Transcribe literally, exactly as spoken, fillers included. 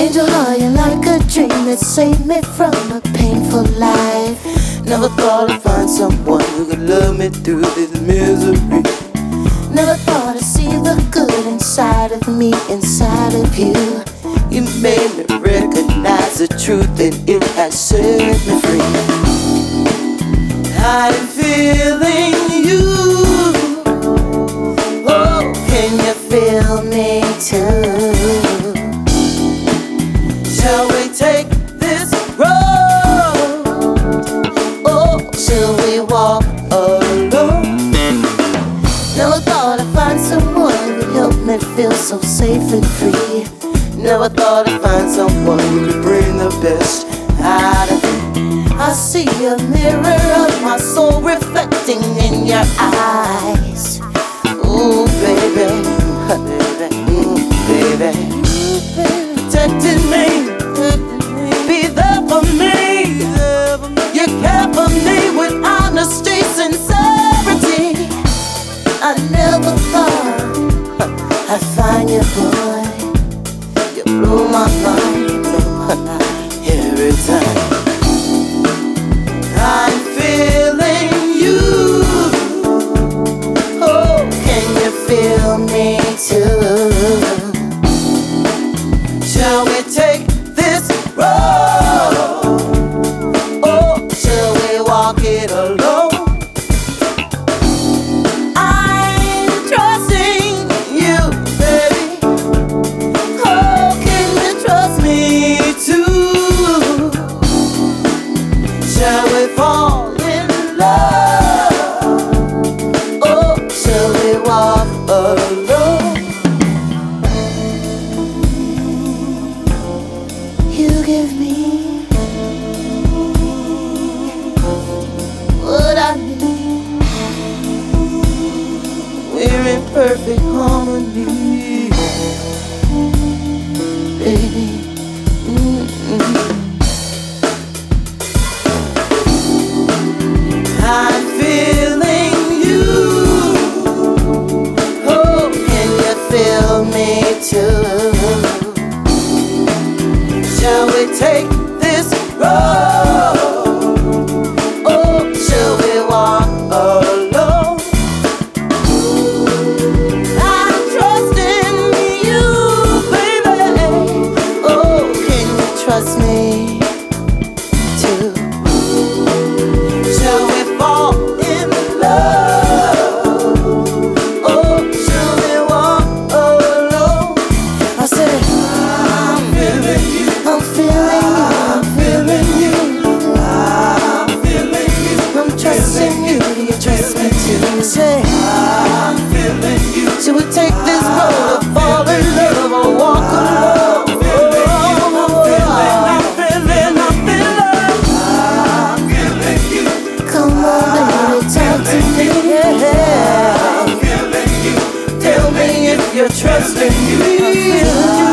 Angel, are you like a dream that saved me from a painful life? Never thought I'd find someone who could love me through this misery. Never thought I'd see the good inside of me, inside of you. You made me recognize the truth and it has set me free. I'm feeling you. Oh, can you feel me too? Shall we take this road? Oh, shall we walk alone? Never thought I'd find someone who'd help me feel so safe and free. Never thought I'd find someone who could bring the best out of me. I see a mirror of my soul reflecting in your eyes. Ooh, baby, baby, ooh, baby, ooh, baby, protecting me, be there for me. You care for me with honesty, sincerity. I never thought I'd find you, boy. You blow my mind, blow my mind every time. I'm feeling you. Oh, can you feel me too? Shall we take this road? Oh, shall we walk it alone? I'm trusting you, baby. Oh, can you trust me too? Shall we fall in love? Oh, Shall we walk alone? you give me what I need. We're in perfect harmony, Baby, mm-mm. I'm feeling you. oh, can you feel me too? Shall we take this road? Oh, Shall we walk alone? I'm trusting you, baby. oh, can you trust me too? Shall we fall in love? Oh, Shall we walk alone? I said, I'm feeling you. I'm feeling you, I'm feeling you. I'm feeling you. I'm trusting you, you trust me too. Say, I'm feeling you. should we take this road or fall in love or walk alone? I'm feeling, I'm feeling, I'm feeling. I'm feeling you. Come on, baby, talk to me. Yeah. I'm feeling you. Tell me if you're trusting me. I'm feeling you.